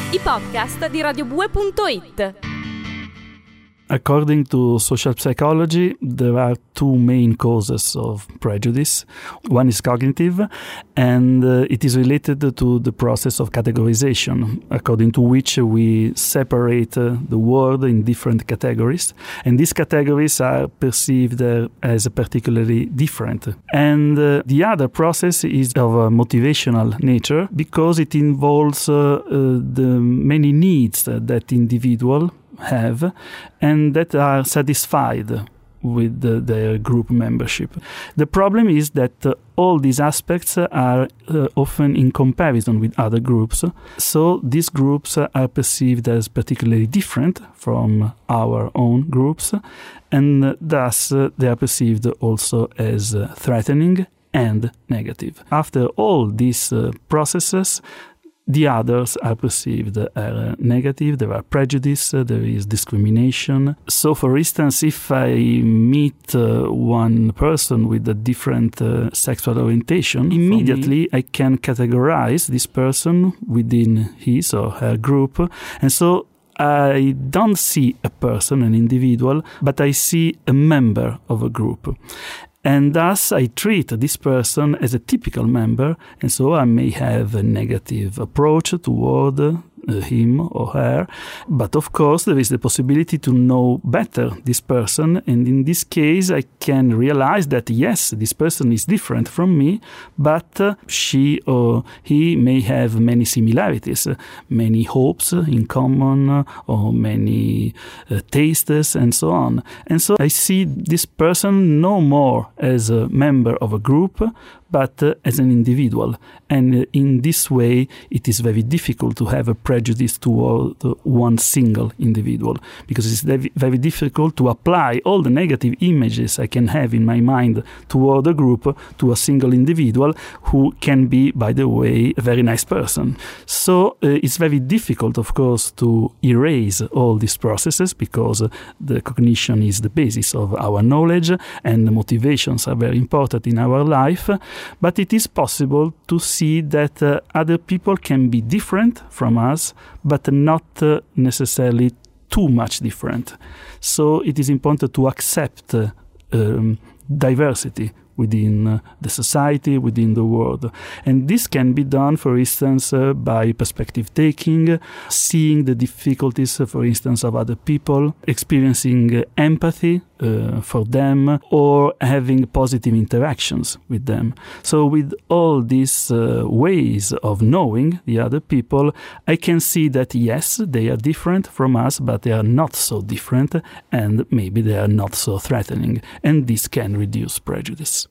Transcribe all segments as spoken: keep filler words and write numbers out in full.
I podcast di radio bue punto it. According to social psychology, there are two main causes of prejudice. One is cognitive, and uh, it is related to the process of categorization, according to which we separate uh, the world in different categories, and these categories are perceived uh, as particularly different. And uh, the other process is of a motivational nature, because it involves uh, uh, the many needs that individual have and that are satisfied with the, their group membership. The problem is that uh, all these aspects are uh, often in comparison with other groups, so these groups are perceived as particularly different from our own groups, and uh, thus uh, they are perceived also as uh, threatening and negative. After all these uh, processes, the others are perceived as negative, there are prejudice, there is discrimination. So, for instance, if I meet uh, one person with a different uh, sexual orientation, immediately I can categorize this person within his or her group, and so I don't see a person, an individual, but I see a member of a group. And thus I treat this person as a typical member, and so I may have a negative approach toward uh, him or her. But of course there is the possibility to know better this person, and in this case I can realize that yes, this person is different from me, but uh, she or he may have many similarities, uh, many hopes in common, uh, or many uh, tastes and so on. And so I see this person no more as a member of a group, but uh, as an individual. And uh, in this way, it is very difficult to have a prejudice toward uh, one single individual, because it's very, very difficult to apply all the negative images I can have in my mind toward a group to a single individual who can be, by the way, a very nice person. So uh, it's very difficult, of course, to erase all these processes, because uh, the cognition is the basis of our knowledge, and the motivations are very important in our life. But it is possible to see that uh, other people can be different from us, but not uh, necessarily too much different. So it is important to accept uh, um, diversity within uh, the society, within the world. And this can be done, for instance, uh, by perspective taking, seeing the difficulties, uh, for instance, of other people, experiencing uh, empathy uh, for them, or having positive interactions with them. So with all these uh, ways of knowing the other people, I can see that yes, they are different from us, but they are not so different, and maybe they are not so threatening. And this can reduce prejudice.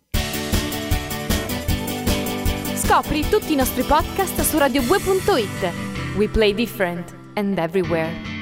Scopri tutti i nostri podcast su radio bue punto it. We play different and everywhere.